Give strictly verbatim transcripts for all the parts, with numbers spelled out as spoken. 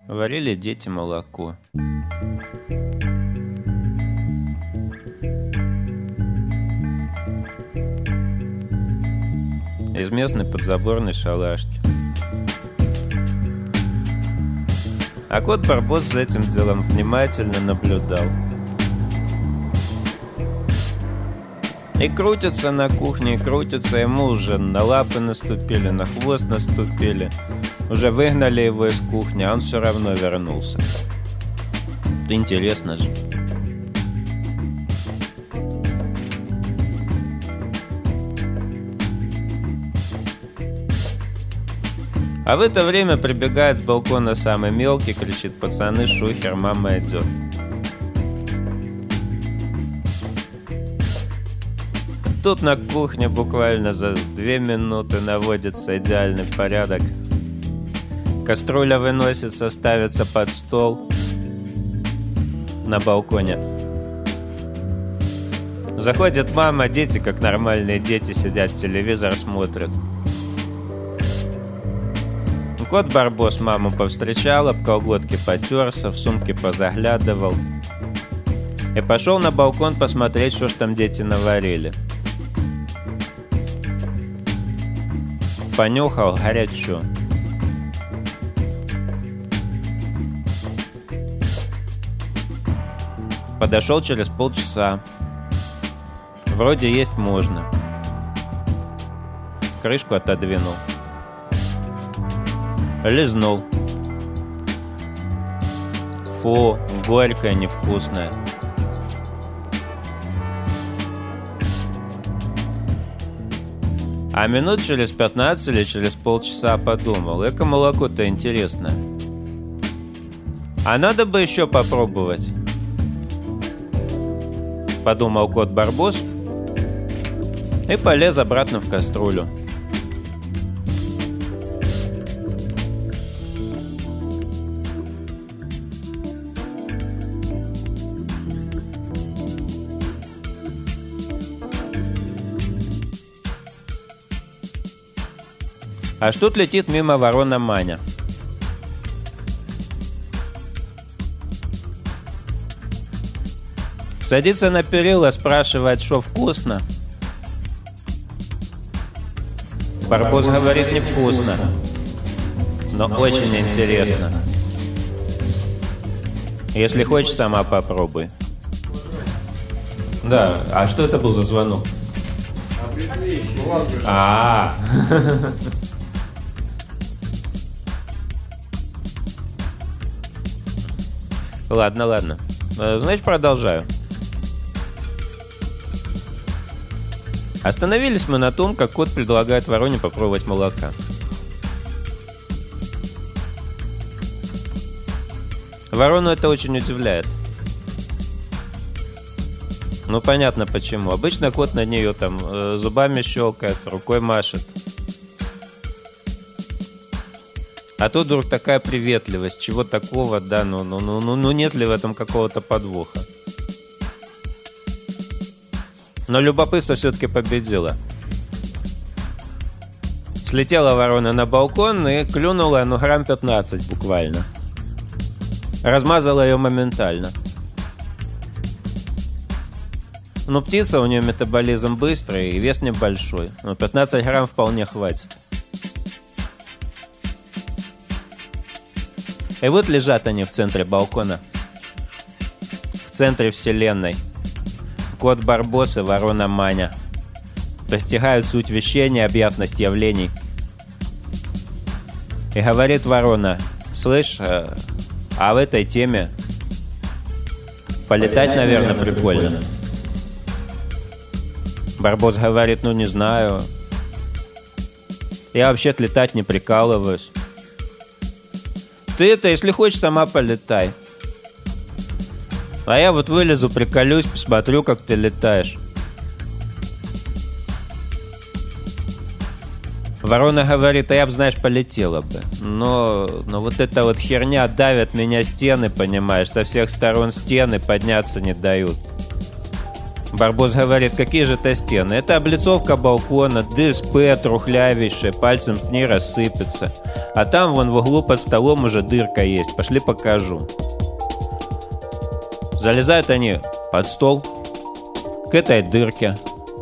Варили дети молоко. Из местной подзаборной шалашки. А кот Барбос за этим делом внимательно наблюдал. И крутится на кухне, и крутится. Ему уже на лапы наступили, на хвост наступили. Уже выгнали его из кухни, а он все равно вернулся. Интересно же. А в это время прибегает с балкона самый мелкий, кричит: пацаны, шухер, мама идет. Тут на кухне буквально за две минуты наводится идеальный порядок. Кастрюля выносится, ставится под стол на балконе. Заходит мама, дети, как нормальные дети, сидят, телевизор смотрят. Кот Барбос маму повстречал, об колготки потерся, в сумке позаглядывал и пошел на балкон посмотреть, что ж там дети наварили. Понюхал, горячо. Подошел через полчаса. Вроде есть можно. Крышку отодвинул. Лизнул. Фу, горькая, невкусная. А минут через пятнадцать или через полчаса подумал: эко молоко-то интересное. А надо бы еще попробовать. Подумал кот Барбос и полез обратно в кастрюлю. Аж тут летит мимо ворона Маня. Садится на перила, спрашивает, что вкусно. Барбос говорит: невкусно, но очень интересно. Если хочешь, сама попробуй. Да, а что это был за звонок? А. Ладно, ладно. Значит, продолжаю. Остановились мы на том, как кот предлагает вороне попробовать молока. Ворону это очень удивляет. Ну, понятно почему. Обычно кот на нее там э, зубами щелкает, рукой машет. А тут вдруг такая приветливость. Чего такого, да, ну, ну, ну, ну, ну нет ли в этом какого-то подвоха? Но любопытство все-таки победило. Слетела ворона на балкон и клюнула, ну, грамм пятнадцать буквально. Размазала ее моментально. Ну, птица, у нее метаболизм быстрый и вес небольшой. Но пятнадцать грамм вполне хватит. И вот лежат они в центре балкона. В центре вселенной. Кот Барбос и ворона Маня постигают суть вещей, объятность явлений. И говорит ворона: слышь, а, а в этой теме полетать, полетать наверное, наверное, прикольно. прикольно. Барбос говорит: ну не знаю. Я вообще-то летать не прикалываюсь. Ты это, если хочешь, сама полетай. А я вот вылезу, приколюсь, посмотрю, как ты летаешь. Ворона говорит: а я бы, знаешь, полетела бы. Но, но вот эта вот херня давит меня стены, понимаешь, со всех сторон стены, подняться не дают. Барбос говорит, какие же это стены? Это облицовка балкона, ДСП трухлявейшая, пальцем к ней рассыпется. А там вон в углу под столом уже дырка есть. Пошли покажу. Залезают они под стол, к этой дырке.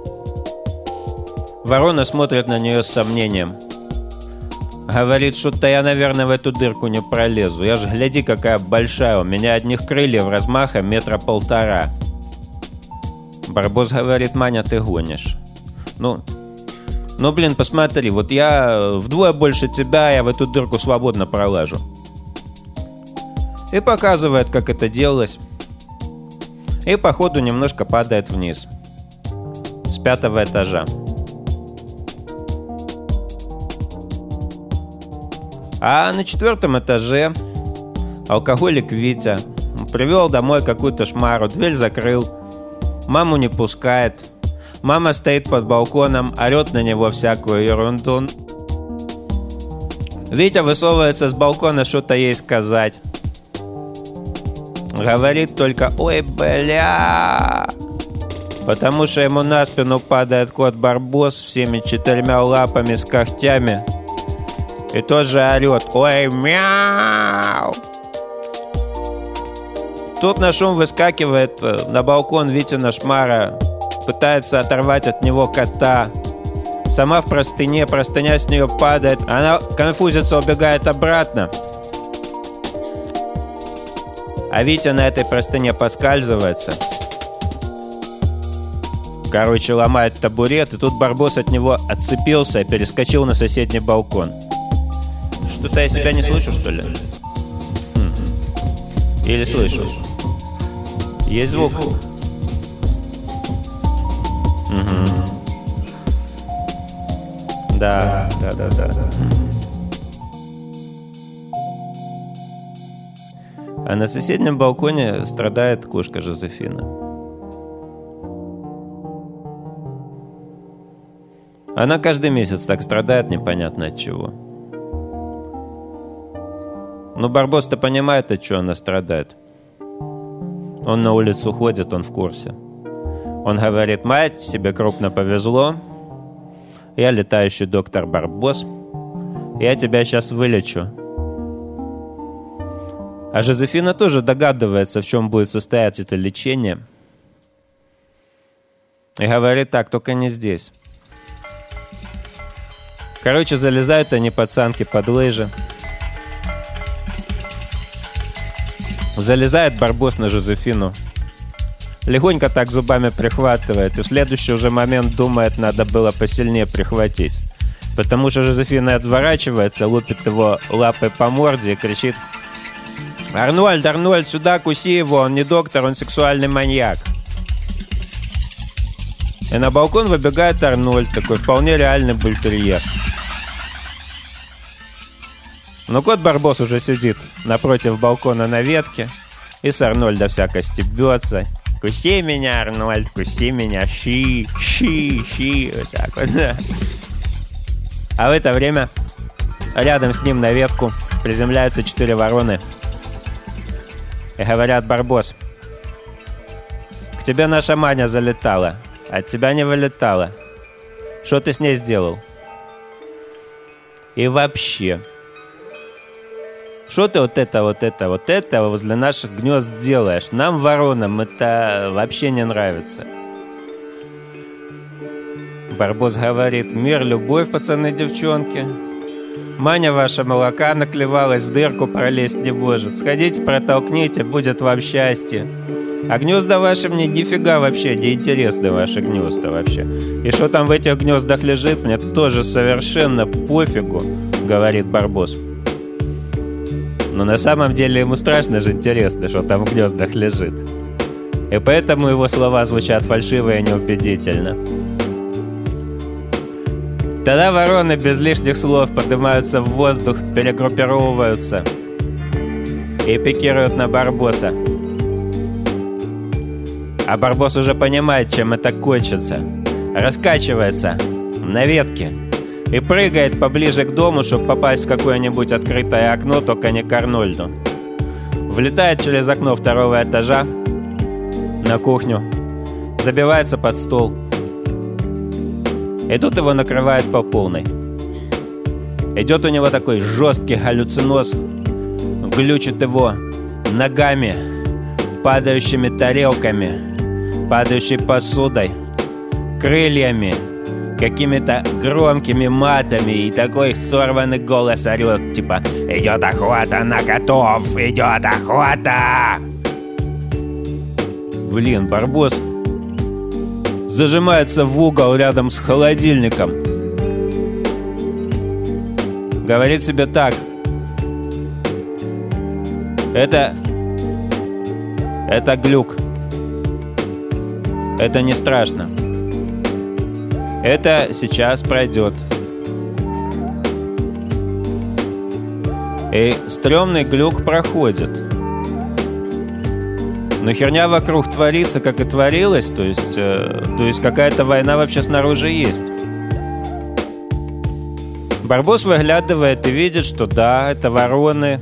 Ворона смотрит на нее с сомнением. Говорит, что-то я, наверное, в эту дырку не пролезу. Я ж, гляди, какая большая. У меня одних крыльев размаха метра полтора. Барбос говорит, Маня, ты гонишь. Ну, ну, блин, посмотри, вот я вдвое больше тебя, я в эту дырку свободно пролажу. И показывает, как это делалось. И по ходу немножко падает вниз. С пятого этажа. А на четвертом этаже алкоголик Витя привел домой какую-то шмару, дверь закрыл. Маму не пускает. Мама стоит под балконом, орет на него всякую ерунду. Витя высовывается с балкона что-то ей сказать. Говорит только «Ой, бля!» Потому что ему на спину падает кот Барбос всеми четырьмя лапами с когтями. И тоже орет «Ой, мяу!» Тут на шум выскакивает на балкон Витина шмара, пытается оторвать от него кота. Сама в простыне, простыня с нее падает, она конфузится, убегает обратно. А Витя на этой простыне поскальзывается. Короче, ломает табурет, и тут Барбос от него отцепился и перескочил на соседний балкон. Что-то я себя не слышу, что ли? Или слышу? Есть звук? Угу. Да, да, да, да. А на соседнем балконе страдает кошка Жозефина. Она каждый месяц так страдает, непонятно от чего. Но Барбос-то понимает, от чего она страдает. Он на улицу ходит, он в курсе. Он говорит: мать, тебе крупно повезло. Я летающий доктор Барбос. Я тебя сейчас вылечу. А Жозефина тоже догадывается, в чем будет состоять это лечение. И говорит: так, только не здесь. Короче, залезают они, пацанки, под лыжи. Залезает Барбос на Жозефину. Легонько так зубами прихватывает. И в следующий уже момент думает, надо было посильнее прихватить. Потому что Жозефина отворачивается, лупит его лапой по морде и кричит: «Арнольд, Арнольд, сюда, куси его, он не доктор, он сексуальный маньяк». И на балкон выбегает Арнольд, такой вполне реальный бультерьер. Но кот Барбос уже сидит напротив балкона на ветке и с Арнольда всяко стебется. «Куси меня, Арнольд, куси меня, щи, щи, щи». Вот так вот, да. А в это время рядом с ним на ветку приземляются четыре вороны. И говорят: «Барбос, к тебе наша Маня залетала, от тебя не вылетала. Что ты с ней сделал? И вообще, что ты вот это, вот это, вот это возле наших гнезд делаешь? Нам, воронам, это вообще не нравится». Барбос говорит: «Мир, любовь, пацаны, девчонки. Маня ваша молока наклевалась, в дырку пролезть не может. Сходите, протолкните, будет вам счастье. А гнезда ваши мне нифига вообще не интересны, ваши гнезда вообще. И что там в этих гнездах лежит, мне тоже совершенно пофигу», — говорит Барбос. Но на самом деле ему страшно же интересно, что там в гнездах лежит. И поэтому его слова звучат фальшиво и неубедительно. Тогда вороны без лишних слов поднимаются в воздух, перегруппировываются и пикируют на Барбоса. А Барбос уже понимает, чем это кончится. Раскачивается на ветке и прыгает поближе к дому, чтобы попасть в какое-нибудь открытое окно, только не к Арнольду. Влетает через окно второго этажа на кухню забивается под стол. И тут его накрывает по полной. Идет у него такой жесткий галлюциноз, глючит его ногами, падающими тарелками, падающей посудой, крыльями, какими-то громкими матами, и такой сорванный голос орет, типа: «Идет охота на котов! Идет охота!» Блин, Барбос зажимается в угол рядом с холодильником. Говорит себе так: Это... Это глюк. Это не страшно. Это сейчас пройдет. И стрёмный глюк проходит. Но херня вокруг творится, как и творилась. То есть, э, то есть какая-то война вообще снаружи есть. Барбос выглядывает и видит, что да, это вороны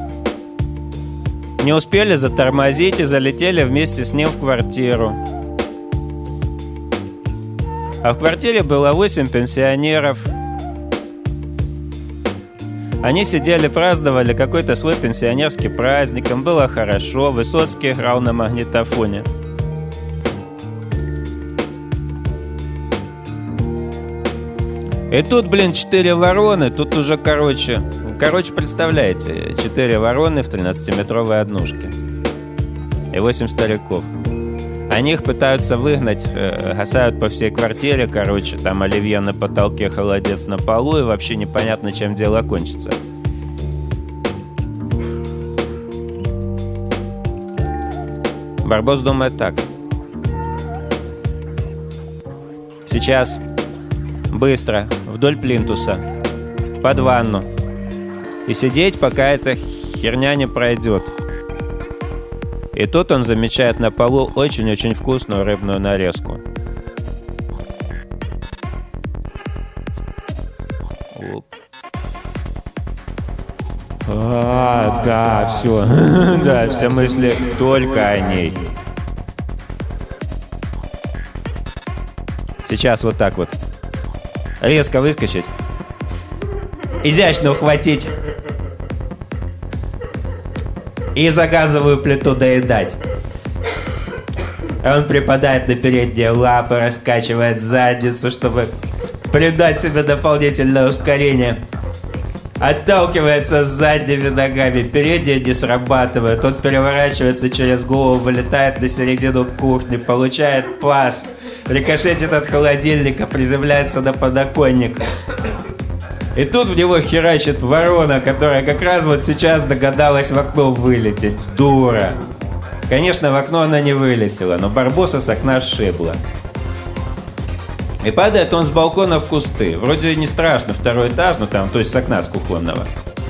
не успели затормозить и залетели вместе с ним в квартиру. А в квартире было восемь пенсионеров. Они сидели, праздновали какой-то свой пенсионерский праздник. Им было хорошо. Высоцкий играл на магнитофоне. И тут, блин, четыре вороны. Тут уже, короче... Короче, представляете, четыре вороны в тринадцатиметровой однушке. И восемь стариков. Они их пытаются выгнать, э, гасают по всей квартире, короче, там оливье на потолке, холодец на полу, и вообще непонятно, чем дело кончится. Барбос думает так: сейчас, быстро, вдоль плинтуса, под ванну, и сидеть, пока эта херня не пройдет. И тут он замечает на полу очень-очень вкусную рыбную нарезку. Оп. А, да, все. Да, все мысли только о ней. Сейчас вот так вот. Резко выскочить. Изящно ухватить. И за газовую плиту доедать. Он припадает на передние лапы, раскачивает задницу, чтобы придать себе дополнительное ускорение. Отталкивается задними ногами, передние не срабатывают. Он переворачивается через голову, вылетает на середину кухни, получает пас, рикошетит от холодильника, приземляется на подоконник. И тут в него херачит ворона, которая как раз вот сейчас догадалась в окно вылететь. Дура! Конечно, в окно она не вылетела, но Барбоса с окна сшибла. И падает он с балкона в кусты. Вроде не страшно, второй этаж, ну там, то есть с окна с кухонного.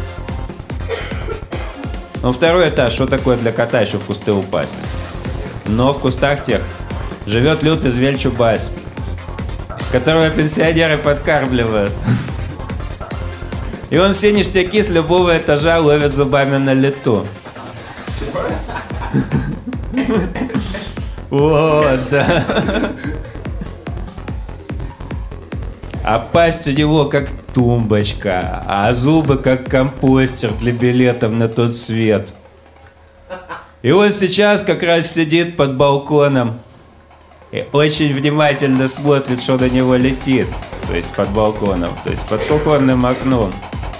Ну, второй этаж, что такое для кота еще в кусты упасть? Но в кустах тех живет лютый зверь Чубайс, которого пенсионеры подкармливают. И он все ништяки с любого этажа ловит зубами на лету. Вот, да. А пасть у него как тумбочка, а зубы как компостер для билетов на тот свет. И он сейчас как раз сидит под балконом и очень внимательно смотрит, что на него летит. То есть под балконом, то есть под кухонным окном.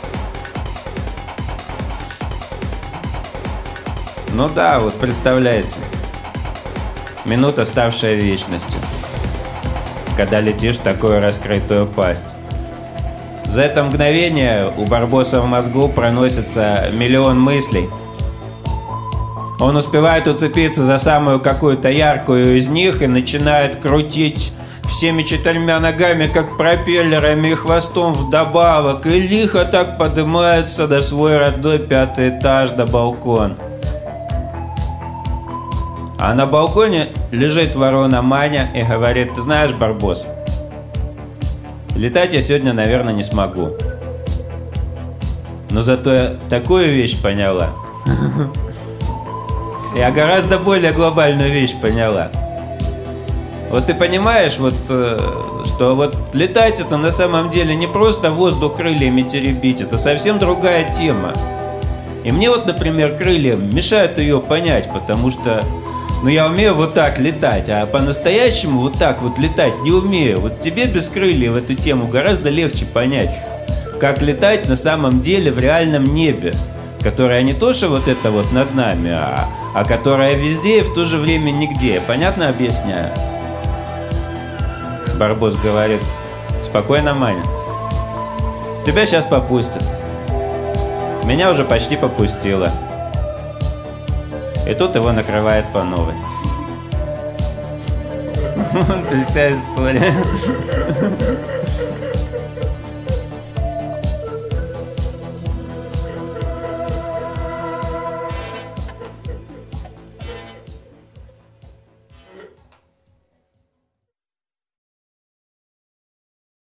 Ну да, вот представляете, минута, ставшая вечностью, когда летишь в такую раскрытую пасть. За это мгновение у Барбоса в мозгу проносится миллион мыслей. Он успевает уцепиться за самую какую-то яркую из них и начинает крутить всеми четырьмя ногами, как пропеллерами, и хвостом вдобавок, и лихо так поднимается до свой родной пятый этаж, до балкона. А на балконе лежит ворона Маня и говорит: ты знаешь, Барбос, летать я сегодня, наверное, не смогу. Но зато я такую вещь поняла. Я гораздо более глобальную вещь поняла. Вот ты понимаешь, вот, что вот летать это на самом деле не просто воздух крыльями теребить, это совсем другая тема. И мне вот, например, крылья мешают ее понять, потому что, ну, я умею вот так летать, а по-настоящему вот так вот летать не умею. Вот тебе без крыльев эту тему гораздо легче понять, как летать на самом деле в реальном небе, которое не то, что вот это вот над нами, а, а которое везде и в то же время нигде. Понятно объясняю? Барбос говорит: спокойно, Маня, тебя сейчас попустят. Меня уже почти попустило. И тут его накрывает по новой. Это вся история.